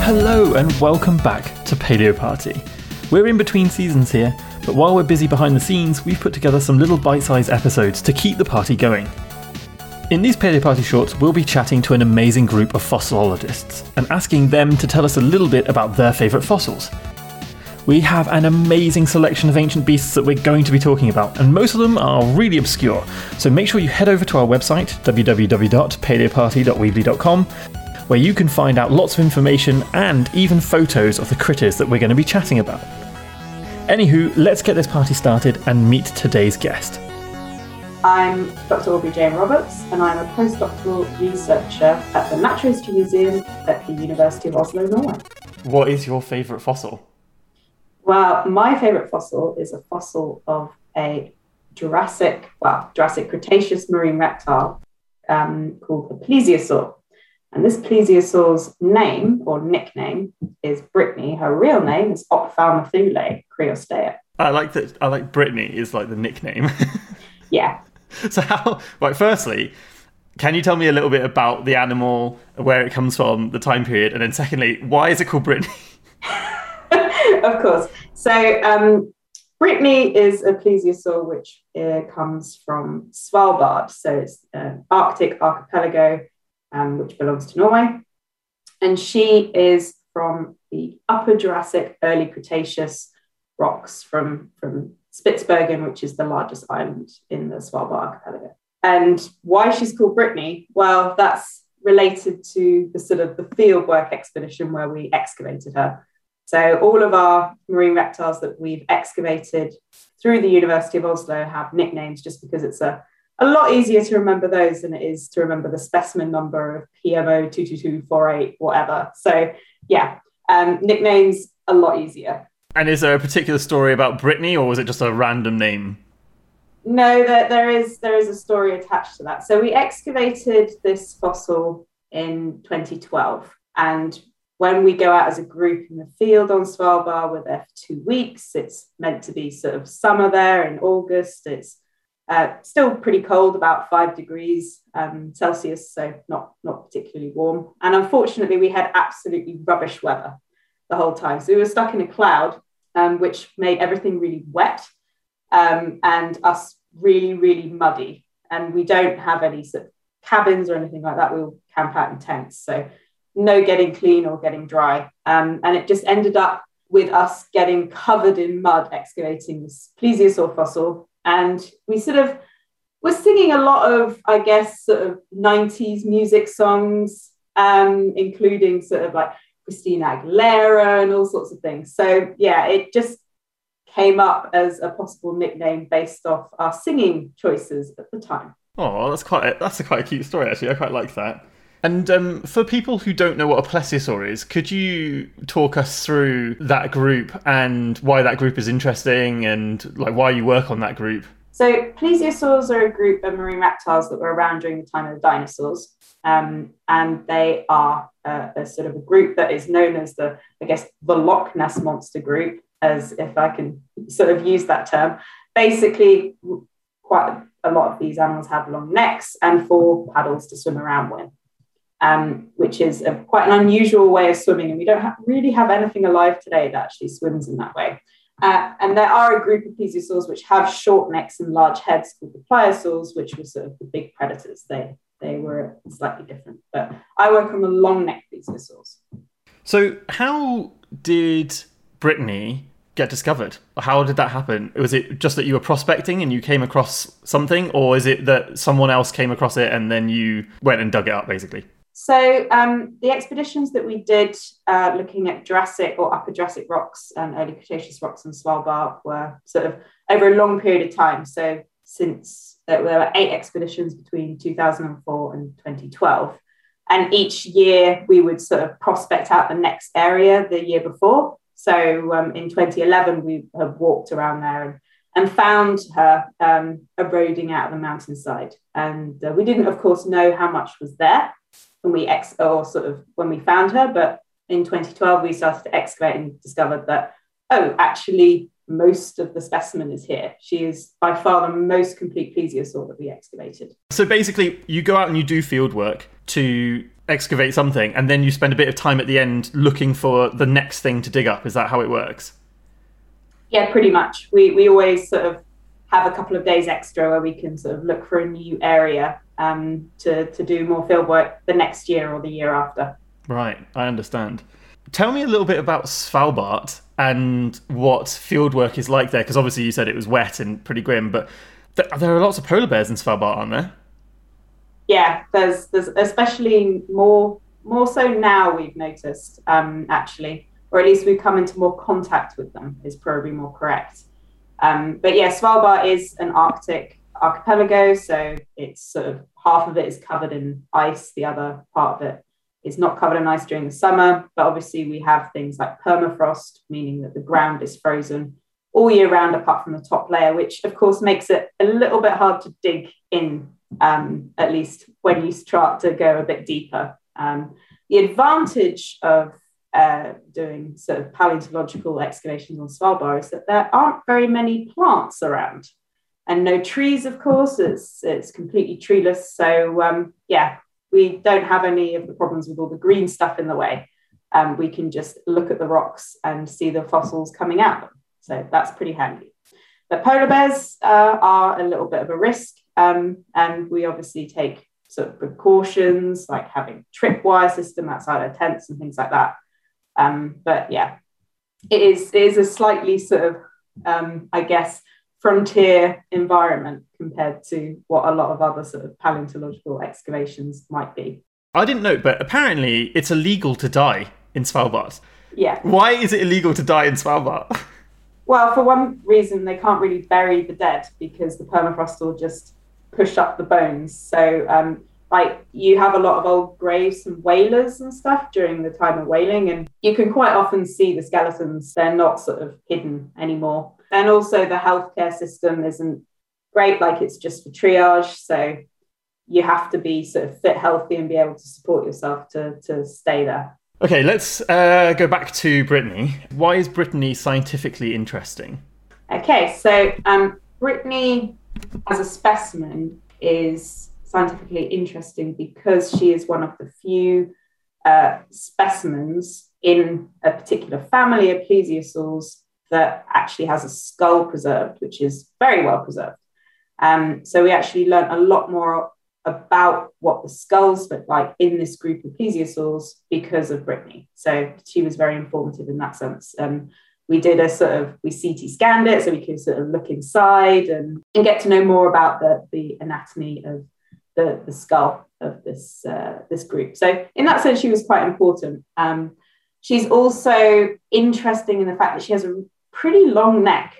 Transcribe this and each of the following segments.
Hello and welcome back to Paleo Party. We're in between seasons here, but while we're busy behind the scenes, we've put together some little bite-sized episodes to keep the party going. In these Paleo Party shorts, we'll be chatting to an amazing group of fossilologists and asking them to tell us a little bit about their favourite fossils. We have an amazing selection of ancient beasts that we're going to be talking about, and most of them are really obscure, so make sure you head over to our website, www.paleoparty.weebly.com, where you can find out lots of information and even photos of the critters that we're going to be chatting about. Anywho, let's get this party started and meet today's guest. I'm Dr. Aubrey Jane Roberts, and I'm a postdoctoral researcher at the Natural History Museum at the University of Oslo, Norway. What is your favourite fossil? Well, my favourite fossil is a fossil of a Jurassic Cretaceous marine reptile called a plesiosaur. And this plesiosaur's name, or nickname, is Brittany. Her real name is Ophthalmothule creostea. I like Brittany is like the nickname. Yeah. So firstly, can you tell me a little bit about the animal, where it comes from, the time period, and then secondly, why is it called Brittany? Of course. So Brittany is a plesiosaur which comes from Svalbard. So it's an Arctic archipelago which belongs to Norway. And she is from the Upper Jurassic, early Cretaceous rocks from Spitsbergen, which is the largest island in the Svalbard archipelago. And why she's called Brittany? Well, that's related to the sort of the fieldwork expedition where we excavated her. So all of our marine reptiles that we've excavated through the University of Oslo have nicknames just because it's a lot easier to remember those than it is to remember the specimen number of PMO 22248, whatever. So yeah, nicknames a lot easier. And is there a particular story about Brittany, or was it just a random name? No, there is a story attached to that. So we excavated this fossil in 2012, and when we go out as a group in the field on Svalbard, we're there for 2 weeks. It's meant to be sort of summer there in August. It's still pretty cold, about 5 degrees Celsius, so not particularly warm. And unfortunately, we had absolutely rubbish weather the whole time. So we were stuck in a cloud, which made everything really wet and us really, really muddy. And we don't have any sort of cabins or anything like that. We'll camp out in tents. So no getting clean or getting dry. And it just ended up with us getting covered in mud excavating this plesiosaur fossil. And we sort of were singing a lot of, I guess, sort of 90s music songs, including sort of like Christina Aguilera and all sorts of things. So yeah, it just came up as a possible nickname based off our singing choices at the time. Oh, that's quite a cute story, actually. I quite like that. And for people who don't know what a plesiosaur is, could you talk us through that group and why that group is interesting and like why you work on that group? So plesiosaurs are a group of marine reptiles that were around during the time of the dinosaurs. And they are a sort of a group that is known as the Loch Ness Monster group, as if I can sort of use that term. Basically, quite a lot of these animals have long necks and 4 paddles to swim around with. Which is quite an unusual way of swimming, and we don't really have anything alive today that actually swims in that way. And there are a group of plesiosaurs which have short necks and large heads called the pliosaurs, which were sort of the big predators. They were slightly different, but I work on the long neck plesiosaurs. So how did Brittany get discovered? How did that happen? Was it just that you were prospecting and you came across something, or is it that someone else came across it and then you went and dug it up, basically? So the expeditions that we did looking at Jurassic or Upper Jurassic rocks and early Cretaceous rocks on Svalbard were sort of over a long period of time. So since there were 8 expeditions between 2004 and 2012. And each year we would sort of prospect out the next area the year before. So in 2011, we have walked around there and found her eroding out of the mountainside. And we didn't, of course, know how much was there when we found her, but in 2012 we started to excavate and discovered that actually most of the specimen is here. She is by far the most complete plesiosaur that we excavated. So basically you go out and you do field work to excavate something, and then you spend a bit of time at the end looking for the next thing to dig up. Is that how it works? Yeah, pretty much. We always sort of have a couple of days extra where we can sort of look for a new area to do more field work the next year or the year after. Right, I understand. Tell me a little bit about Svalbard and what fieldwork is like there, because obviously you said it was wet and pretty grim, but there are lots of polar bears in Svalbard, aren't there? Yeah, there's especially more so now we've noticed, actually, or at least we've come into more contact with them is probably more correct. But yeah, Svalbard is an Arctic archipelago, so it's sort of half of it is covered in ice, the other part of it is not covered in ice during the summer, but obviously we have things like permafrost, meaning that the ground is frozen all year round apart from the top layer, which of course makes it a little bit hard to dig in, at least when you start to go a bit deeper. The advantage of doing sort of paleontological excavations on Svalbard is that there aren't very many plants around and no trees, of course. It's completely treeless. So we don't have any of the problems with all the green stuff in the way. We can just look at the rocks and see the fossils coming out of them. So that's pretty handy. The polar bears are a little bit of a risk, and we obviously take sort of precautions like having tripwire system outside our tents and things like that. But yeah, it is a slightly sort of, I guess, frontier environment compared to what a lot of other sort of paleontological excavations might be. I didn't know, but apparently it's illegal to die in Svalbard. Yeah. Why is it illegal to die in Svalbard? Well, for one reason, they can't really bury the dead because the permafrost will just push up the bones. So, like, you have a lot of old graves and whalers and stuff during the time of whaling, and you can quite often see the skeletons. They're not sort of hidden anymore. And also the healthcare system isn't great, like it's just for triage. So you have to be sort of fit, healthy, and be able to support yourself to stay there. Okay, let's go back to Brittany. Why is Brittany scientifically interesting? Okay, so Brittany as a specimen is scientifically interesting because she is one of the few specimens in a particular family of plesiosaurs that actually has a skull preserved, which is very well preserved. So we actually learned a lot more about what the skulls look like in this group of plesiosaurs because of Brittany. So she was very informative in that sense. We did we CT scanned it so we could sort of look inside and get to know more about the anatomy of the skull of this group. So in that sense, she was quite important. She's also interesting in the fact that she has a pretty long neck.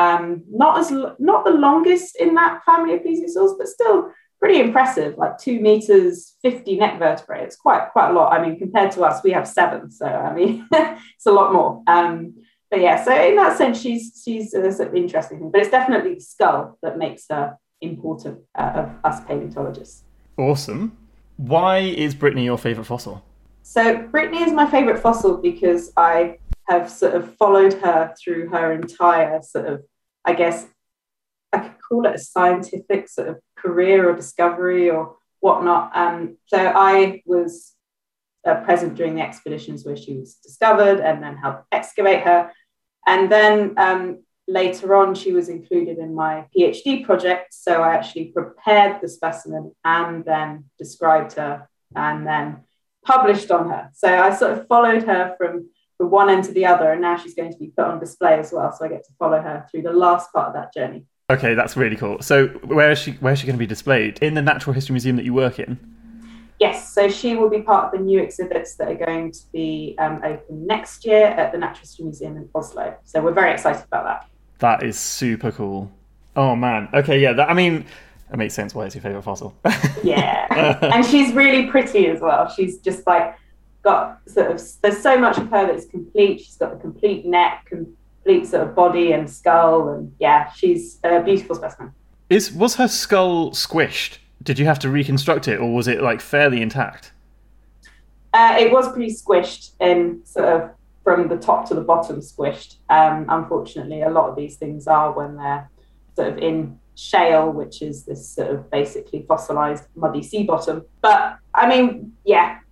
Not the longest in that family of plesiosaurs, but still pretty impressive, like 2 meters, 50 neck vertebrae. It's quite a lot. I mean, compared to us, we have 7. So, I mean, it's a lot more. But yeah, so in that sense, she's a sort of interesting thing. But it's definitely the skull that makes her important of us paleontologists. Awesome. Why is Brittany your favourite fossil? So Brittany is my favourite fossil because I have sort of followed her through her entire sort of, I guess, I could call it a scientific sort of career or discovery or whatnot. So I was present during the expeditions where she was discovered and then helped excavate her. And then later on, she was included in my PhD project. So I actually prepared the specimen and then described her and then published on her. So I sort of followed her from one end to the other, and now she's going to be put on display as well. So I get to follow her through the last part of that journey. Okay, that's really cool. So where is she going to be displayed? In the Natural History Museum that you work in? Yes, so she will be part of the new exhibits that are going to be open next year at the Natural History Museum in Oslo. So we're very excited about that. That is super cool. Oh man. Okay, yeah, that makes sense why it's your favourite fossil. Yeah, and she's really pretty as well. She's just like got there's so much of her that's complete. She's got the complete neck, complete sort of body and skull, and yeah, she's a beautiful specimen. Was her skull squished? Did you have to reconstruct it, or was it like fairly intact? It was pretty squished and sort of from the top to the bottom squished. Unfortunately, a lot of these things are when they're sort of in shale, which is this sort of basically fossilized muddy sea bottom. But I mean, yeah,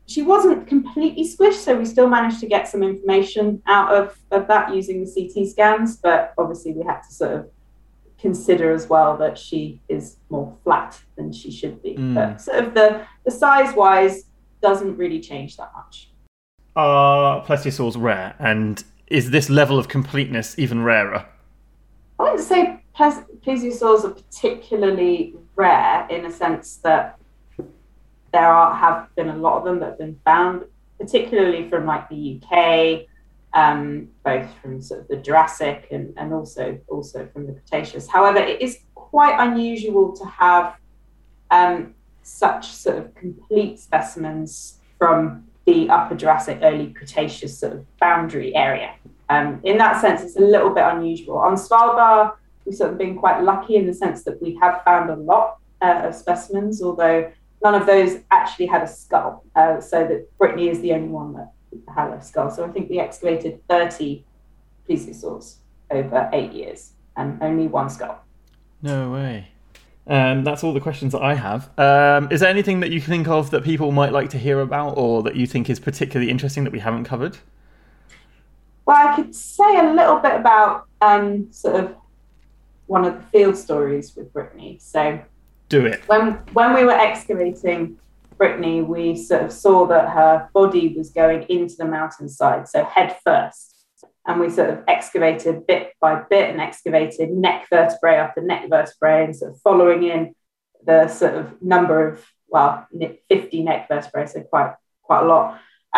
she wasn't completely squished, so we still managed to get some information out of that using the CT scans, but obviously we had to sort of consider as well that she is more flat than she should be. But sort of the size-wise doesn't really change that much. Are plesiosaurs rare, and is this level of completeness even rarer? I wouldn't say plesiosaurs are particularly rare in a sense that have been a lot of them that have been found, particularly from like the UK, both from sort of the Jurassic and also from the Cretaceous. However, it is quite unusual to have such sort of complete specimens from the Upper Jurassic, early Cretaceous sort of boundary area. In that sense, it's a little bit unusual. On Svalbard, we've sort of been quite lucky in the sense that we have found a lot of specimens, although none of those actually had a skull. So that Brittany is the only one that had a skull. So I think we excavated 30 plesiosaurs over 8 years and only one skull. No way. That's all the questions that I have. Is there anything that you think of that people might like to hear about or that you think is particularly interesting that we haven't covered? Well, I could say a little bit about sort of one of the field stories with Brittany. So do it. When we were excavating Brittany, we sort of saw that her body was going into the mountainside, so head first. And we sort of excavated bit by bit and excavated neck vertebrae after neck vertebrae and sort of following in the sort of number of, 50 neck vertebrae, so quite a lot.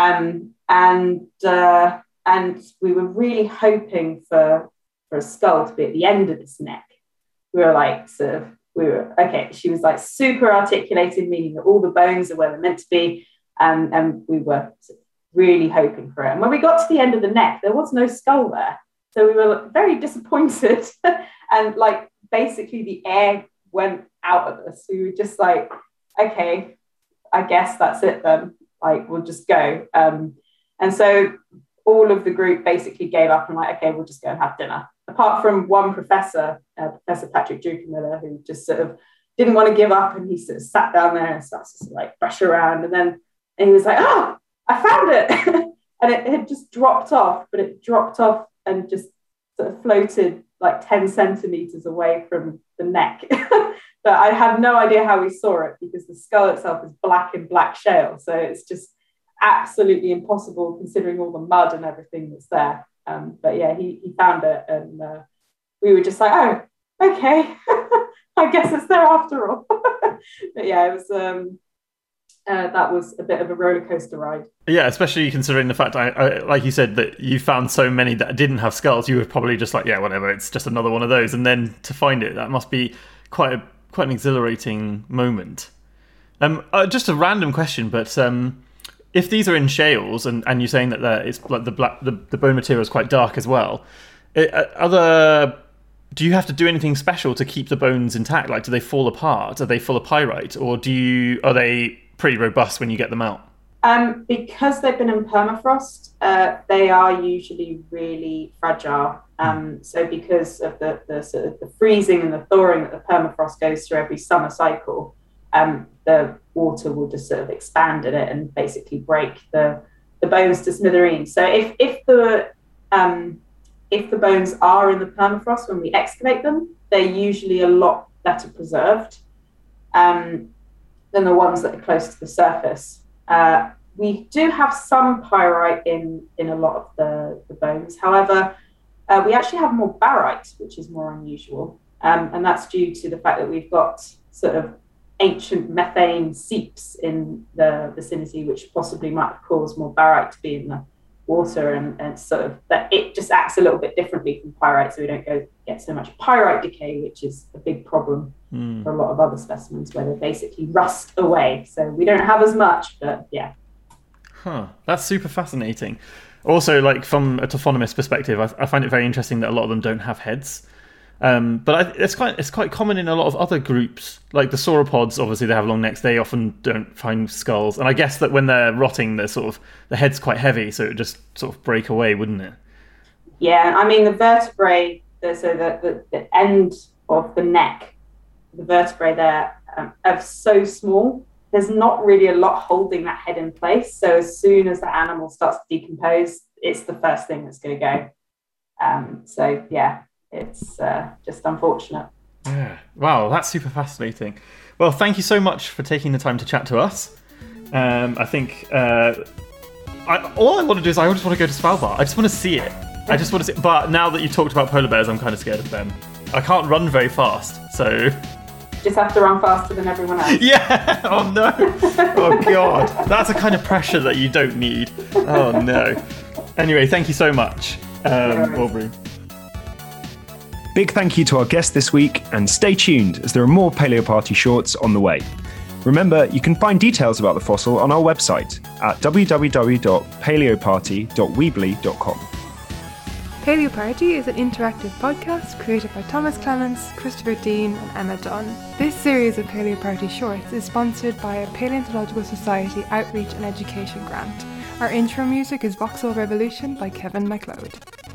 And we were really hoping for a skull to be at the end of this neck. We were okay. She was like super articulated, meaning that all the bones are where they're meant to be. And we were really hoping for it. And when we got to the end of the neck, there was no skull there. So we were very disappointed. And like basically the air went out of us. We were just like, okay, I guess that's it then. Like, we'll just go. And so all of the group basically gave up and like, okay, we'll just go and have dinner. Apart from one professor, Professor Patrick Druckenmiller, who just sort of didn't want to give up, and he sort of sat down there and starts to sort of like brush around, and he was like, "Oh, I found it," and it had just dropped off, but it dropped off and just sort of floated like 10 centimeters away from the neck. But I have no idea how we saw it because the skull itself is black and black shale, so it's just absolutely impossible considering all the mud and everything that's there. But yeah, he found it, and we were just like, oh, okay, I guess it's there after all. But yeah, it was that was a bit of a roller coaster ride. Yeah, especially considering the fact, I like you said, that you found so many that didn't have skulls. You were probably just like, yeah, whatever, it's just another one of those. And then to find it, that must be quite an exhilarating moment. Just a random question, but if these are in shales, and you're saying that it's like the bone material is quite dark as well, do you have to do anything special to keep the bones intact? Like, do they fall apart? Are they full of pyrite, or are they pretty robust when you get them out? Because they've been in permafrost, they are usually really fragile. So because of the sort of the freezing and the thawing that the permafrost goes through every summer cycle, the water will just sort of expand in it and basically break the bones to smithereens. So if the bones are in the permafrost when we excavate them, they're usually a lot better preserved than the ones that are close to the surface. We do have some pyrite in a lot of the bones. However, we actually have more barite, which is more unusual. And that's due to the fact that we've got sort of ancient methane seeps in the vicinity, which possibly might have caused more barite to be in the water, and sort of that it just acts a little bit differently from pyrite, so we don't get so much pyrite decay, which is a big problem for a lot of other specimens where they basically rust away. So we don't have as much, but yeah. That's super fascinating. Also, like from a taphonomist perspective, I find it very interesting that a lot of them don't have heads. But it's quite common in a lot of other groups, like the sauropods. Obviously, they have long necks. They often don't find skulls, and I guess that when they're rotting, the head's quite heavy, so it would just sort of break away, wouldn't it? Yeah, I mean the vertebrae. So the end of the neck, the vertebrae there are so small there's not really a lot holding that head in place. So as soon as the animal starts to decompose, it's the first thing that's going to go. So yeah, it's just unfortunate. Yeah. Wow, that's super fascinating. Well, thank you so much for taking the time to chat to us. I think all I want to do is I just want to go to Svalbard. I just want to see it. I just want to see. But now that you talked about polar bears, I'm kind of scared of them. I can't run very fast, so. Just have to run faster than everyone else. Yeah. Oh no. Oh god. That's a kind of pressure that you don't need. Oh no. Anyway, thank you so much, Aubrey. Big thank you to our guest this week, and stay tuned as there are more Paleo Party shorts on the way. Remember, you can find details about the fossil on our website at www.paleoparty.weebly.com. Paleo Party is an interactive podcast created by Thomas Clements, Christopher Dean and Emma Dunn. This series of Paleo Party shorts is sponsored by a Paleontological Society Outreach and Education grant. Our intro music is Voxel Revolution by Kevin MacLeod.